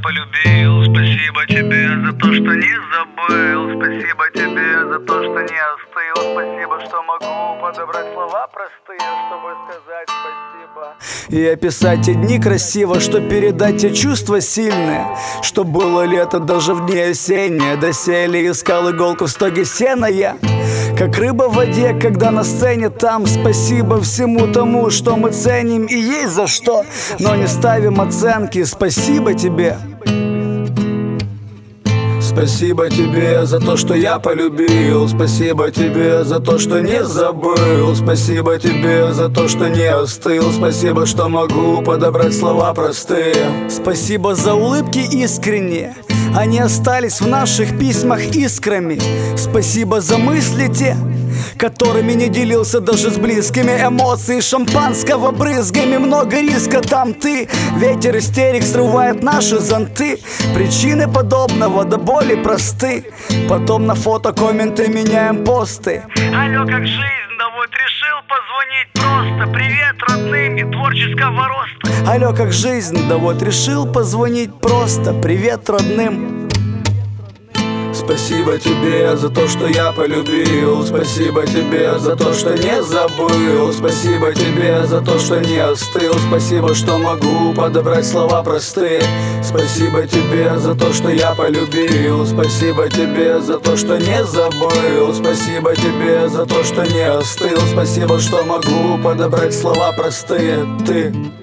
полюбил. Спасибо тебе за то, что не забыл. Спасибо тебе за то, что не остыл. Спасибо, что могу подобрать слова простые, чтобы сказать спасибо и описать те дни красиво, что передать те чувства сильные. Что было лето даже в дни осенние. Доселе искал иголку в стоге сена я, как рыба в воде, когда на сцене там. Спасибо всему тому, что мы ценим, и есть за что, но не ставим оценки. Спасибо тебе. Спасибо тебе за то, что я полюбил. Спасибо тебе за то, что не забыл. Спасибо тебе за то, что не остыл. Спасибо, что могу подобрать слова простые. Спасибо за улыбки искренние, они остались в наших письмах искрами. Спасибо за мысли те, которыми не делился даже с близкими. Эмоции шампанского брызгами, много риска там ты. Ветер истерик срывает наши зонты. Причины подобного до боли просты. Потом на фото комменты меняем посты. Алло, как жизнь? Да вот решил позвонить просто. Привет родным и творческого роста. Алло, как жизнь? Да вот решил позвонить просто. Привет родным. Спасибо тебе за то, что я полюбил. Спасибо тебе за то, что не забыл. Спасибо тебе за то, что не остыл. Спасибо, что могу подобрать слова простые. Спасибо тебе за то, что я полюбил. Спасибо тебе за то, что не забыл. Спасибо тебе за то, что не остыл. Спасибо, что могу подобрать слова простые. Ты